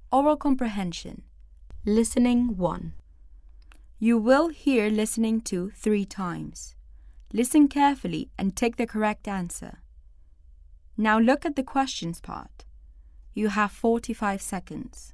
Oral comprehension. Listening 1. You will hear listening to 3 times. Listen carefully and take the correct answer. Now look at the questions part. You have 45 seconds.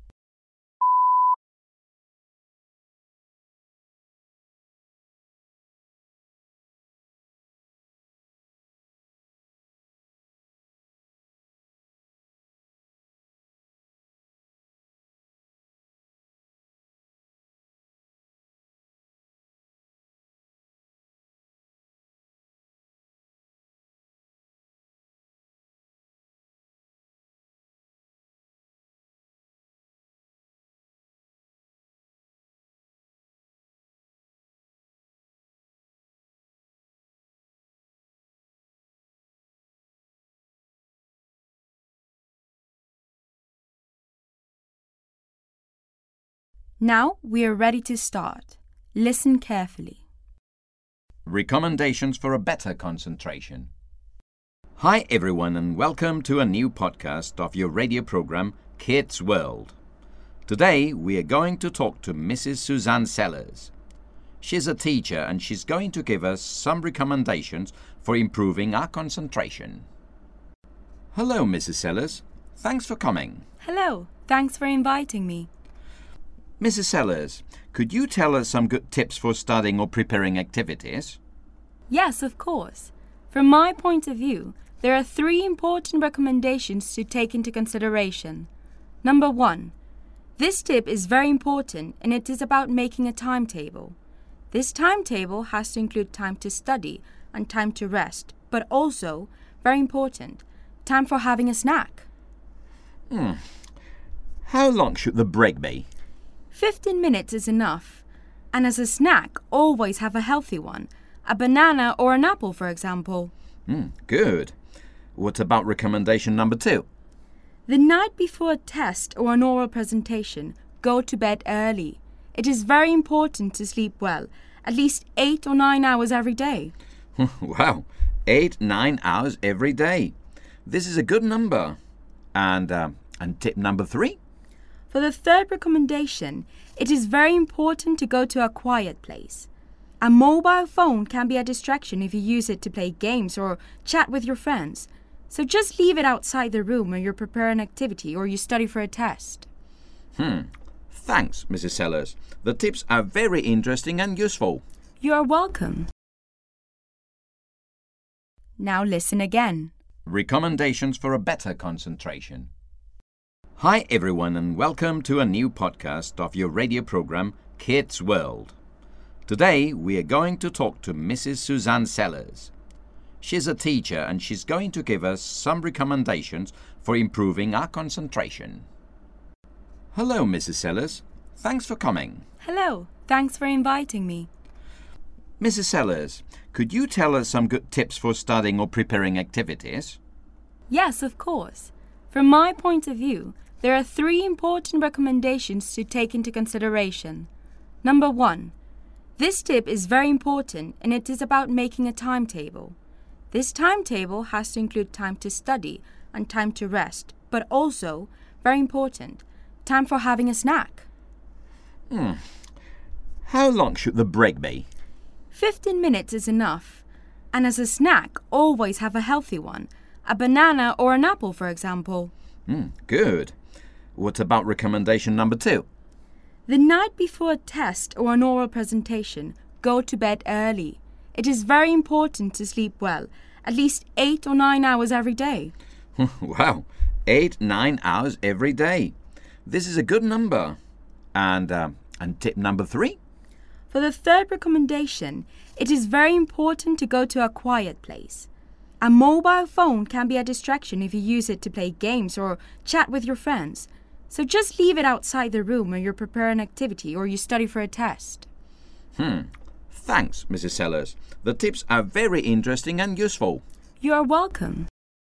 Now we are ready to start. Listen carefully. Recommendations for a better concentration. Hi everyone and welcome to a new podcast of your radio program Kids World. Today we are going to talk to Mrs. Suzanne Sellers. She's a teacher and she's going to give us some recommendations for improving our concentration. Hello Mrs. Sellers, thanks for coming. Hello, thanks for inviting me. Mrs. Sellers, could you tell us some good tips for studying or preparing activities? Yes, of course. From my point of view, there are 3 important recommendations to take into consideration. Number 1. This tip is very important and it is about making a timetable. This timetable has to include time to study and time to rest, but also, very important, time for having a snack. How long should the break be? 15 minutes is enough. And as a snack, always have a healthy one. A banana or an apple, for example. Good. What about recommendation number 2? The night before a test or an oral presentation, go to bed early. It is very important to sleep well, at least 8 or 9 hours every day. Wow, 8-9 hours every day. This is a good number. And tip number 3? For the 3rd recommendation, it is very important to go to a quiet place. A mobile phone can be a distraction if you use it to play games or chat with your friends. So just leave it outside the room when you prepare an activity or you study for a test. Thanks, Mrs. Sellers. The tips are very interesting and useful. You are welcome. Now listen again. Recommendations for a better concentration. Hi everyone and welcome to a new podcast of your radio program Kids World. Today we are going to talk to Mrs. Suzanne Sellers. She's a teacher and she's going to give us some recommendations for improving our concentration. Hello Mrs. Sellers, thanks for coming. Hello, thanks for inviting me. Mrs. Sellers, could you tell us some good tips for studying or preparing activities? Yes, of course. From my point of view, there are 3 important recommendations to take into consideration. Number 1. This tip is very important and it is about making a timetable. This timetable has to include time to study and time to rest, but also, very important, time for having a snack. How long should the break be? 15 minutes is enough. And as a snack, always have a healthy one. A banana or an apple, for example. Good. What about recommendation number 2? The night before a test or an oral presentation, go to bed early. It is very important to sleep well, at least 8 or 9 hours every day. Wow, 8-9 hours every day. This is a good number. And tip number 3? For the 3rd recommendation, it is very important to go to a quiet place. A mobile phone can be a distraction if you use it to play games or chat with your friends. So just leave it outside the room when you prepare an activity or you study for a test. Thanks, Mrs. Sellers. The tips are very interesting and useful. You are welcome.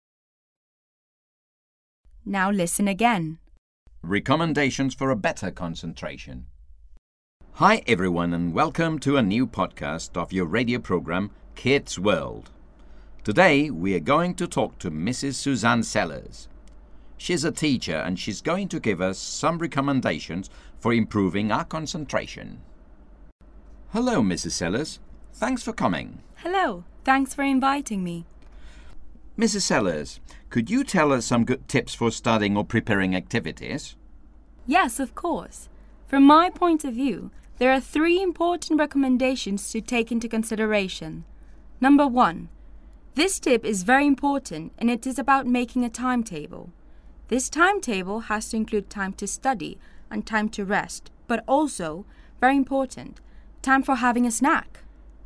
Now listen again. Recommendations for a better concentration. Hi everyone and welcome to a new podcast of your radio program Kids World. Today we are going to talk to Mrs. Suzanne Sellers. She's a teacher and she's going to give us some recommendations for improving our concentration. Hello, Mrs. Sellers. Thanks for coming. Hello, thanks for inviting me. Mrs. Sellers, could you tell us some good tips for studying or preparing activities? Yes, of course. From my point of view, there are 3 important recommendations to take into consideration. Number 1. This tip is very important and it is about making a timetable. This timetable has to include time to study and time to rest, but also, very important, time for having a snack.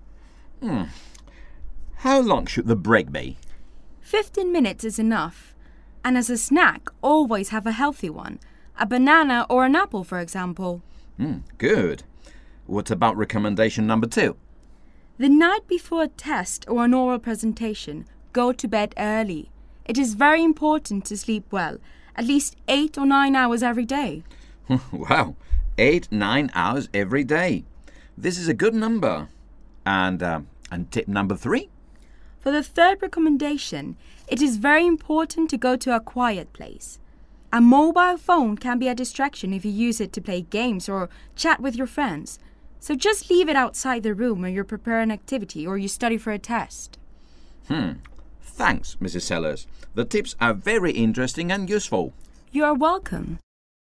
How long should the break be? 15 minutes is enough. And as a snack, always have a healthy one. A banana or an apple, for example. Good. What about recommendation number 2? The night before a test or an oral presentation, go to bed early. It is very important to sleep well, at least 8 or 9 hours every day. Wow, 8-9 hours every day. This is a good number. And tip number 3? For the 3rd recommendation, it is very important to go to a quiet place. A mobile phone can be a distraction if you use it to play games or chat with your friends. So just leave it outside the room when you prepare an activity or you study for a test. Thanks, Mrs. Sellers. The tips are very interesting and useful. You are welcome.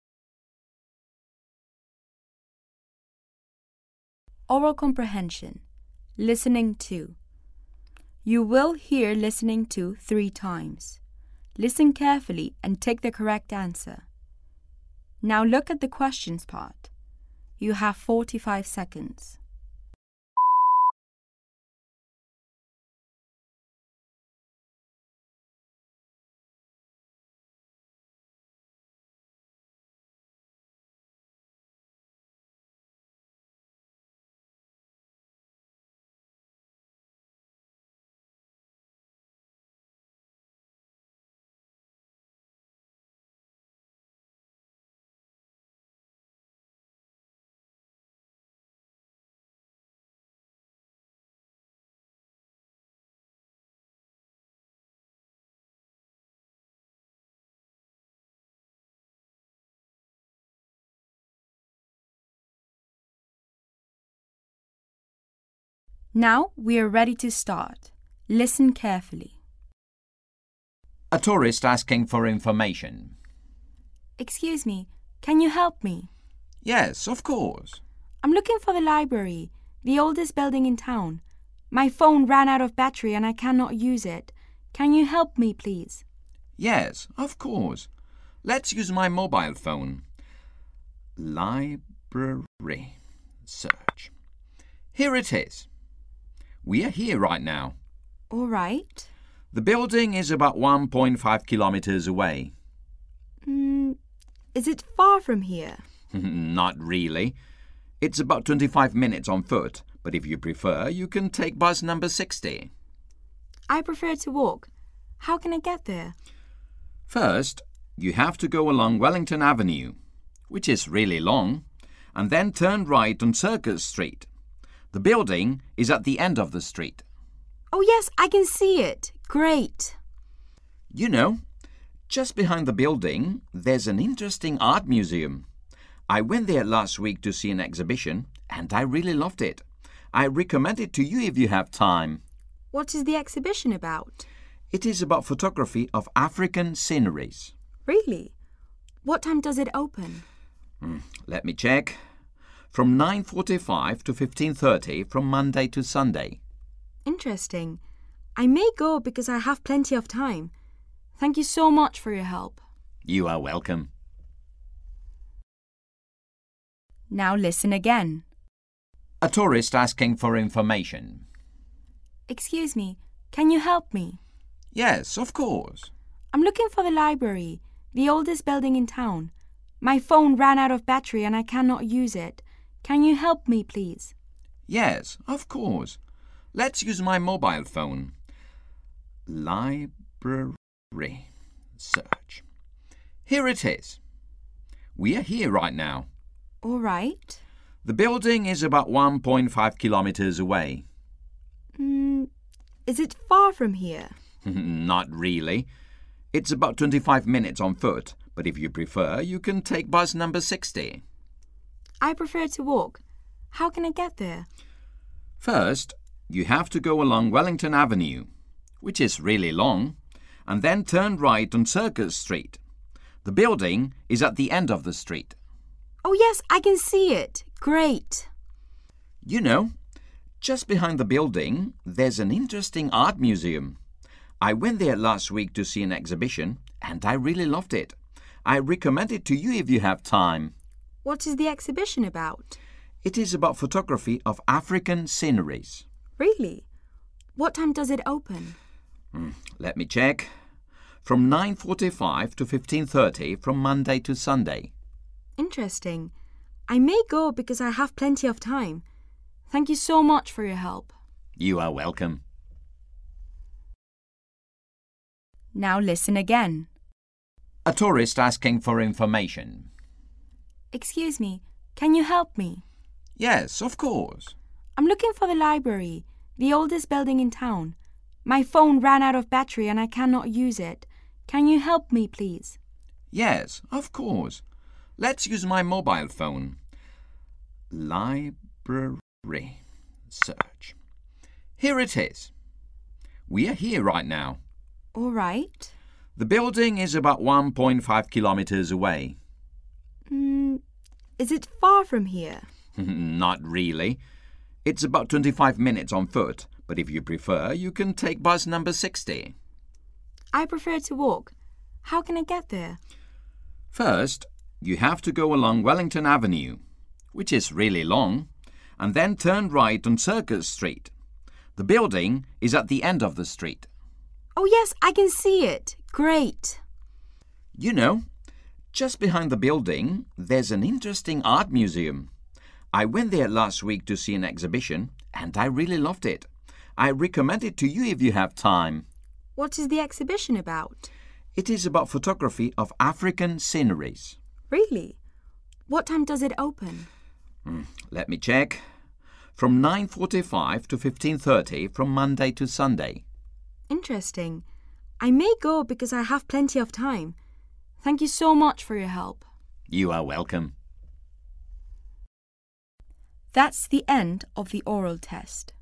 Oral comprehension. Listening to. You will hear listening to 3 times. Listen carefully and take the correct answer. Now look at the questions part. You have 45 seconds. Now we are ready to start. Listen carefully. A tourist asking for information. Excuse me, can you help me? Yes, of course. I'm looking for the library, the oldest building in town. My phone ran out of battery and I cannot use it. Can you help me, please? Yes, of course. Let's use my mobile phone. Library. Search. Here it is. We are here right now. All right. The building is about 1.5 kilometers away. Is it far from here? Not really. It's about 25 minutes on foot, but if you prefer, you can take bus number 60. I prefer to walk. How can I get there? First, you have to go along Wellington Avenue, which is really long, and then turn right on Circus Street. The building is at the end of the street. Oh yes, I can see it. Great. You know, just behind the building, there's an interesting art museum. I went there last week to see an exhibition, and I really loved it. I recommend it to you if you have time. What is the exhibition about? It is about photography of African sceneries. Really? What time does it open? Let me check. From 9:45 to 15:30 from Monday to Sunday. Interesting. I may go because I have plenty of time. Thank you so much for your help. You are welcome. Now listen again. A tourist asking for information. Excuse me, can you help me? Yes, of course. I'm looking for the library, the oldest building in town. My phone ran out of battery and I cannot use it. Can you help me, please? Yes, of course. Let's use my mobile phone. Library. Search. Here it is. We are here right now. All right. The building is about 1.5 kilometers away. Is it far from here? Not really. It's about 25 minutes on foot, but if you prefer, you can take bus number 60. I prefer to walk. How can I get there? First, you have to go along Wellington Avenue, which is really long, and then turn right on Circus Street. The building is at the end of the street. Oh yes, I can see it. Great. You know, just behind the building, there's an interesting art museum. I went there last week to see an exhibition, and I really loved it. I recommend it to you if you have time. What is the exhibition about? It is about photography of African sceneries. Really? What time does it open? Let me check. From 9:45 to 15:30 from Monday to Sunday. Interesting. I may go because I have plenty of time. Thank you so much for your help. You are welcome. Now listen again. A tourist asking for information. Excuse me, can you help me? Yes, of course. I'm looking for the library, the oldest building in town. My phone ran out of battery and I cannot use it. Can you help me, please? Yes, of course. Let's use my mobile phone. Library. Search. Here it is. We are here right now. All right. The building is about 1.5 kilometers away. Is it far from here? Not really. It's about 25 minutes on foot, but if you prefer, you can take bus number 60. I prefer to walk. How can I get there? First, you have to go along Wellington Avenue, which is really long, and then turn right on Circus Street. The building is at the end of the street. Oh yes, I can see it. Great. You know, just behind the building, there's an interesting art museum. I went there last week to see an exhibition, and I really loved it. I recommend it to you if you have time. What is the exhibition about? It is about photography of African sceneries. Really? What time does it open? Let me check. From 9:45 to 15:30 from Monday to Sunday. Interesting. I may go because I have plenty of time. Thank you so much for your help. You are welcome. That's the end of the oral test.